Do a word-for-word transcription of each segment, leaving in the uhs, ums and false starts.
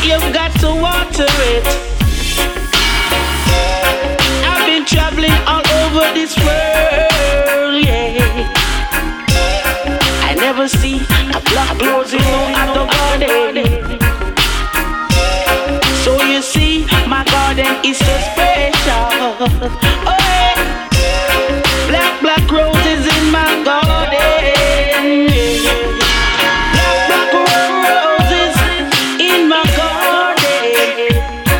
you've got to water it. I've been traveling all over this world, yeah. I never see a black rose in no other garden. So you see, my garden is so special. Oh, yeah. Black, black roses in my garden, yeah. Black, black roses in my garden.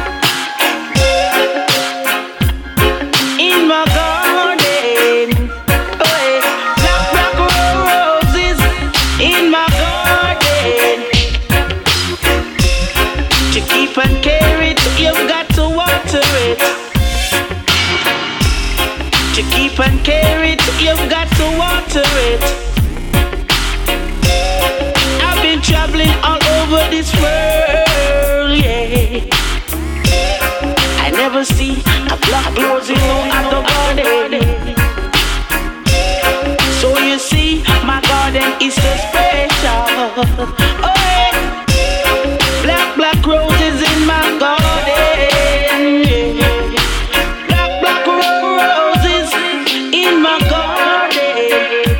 In my garden. Oh, yeah. Black, black roses in my garden. To keep and care it, you've got to water it. To keep and care it, you've got to water it. I've been traveling all over this world, yeah. I never see a black rose in no other garden. So you see, my garden is so special. Oh, yeah. Black, black roses in my garden, yeah. Black, black roses in my garden.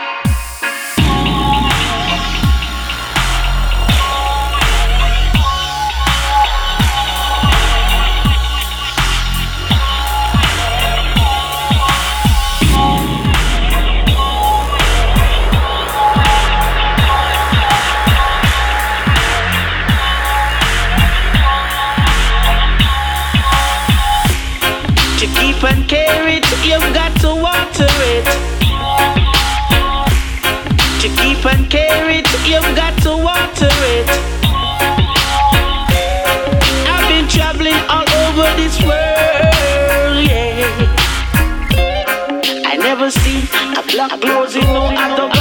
To keep and care it, you've got to water it. To keep and care it, you've got to water it. I've been traveling all over this world, yeah. I never see a black rose in no other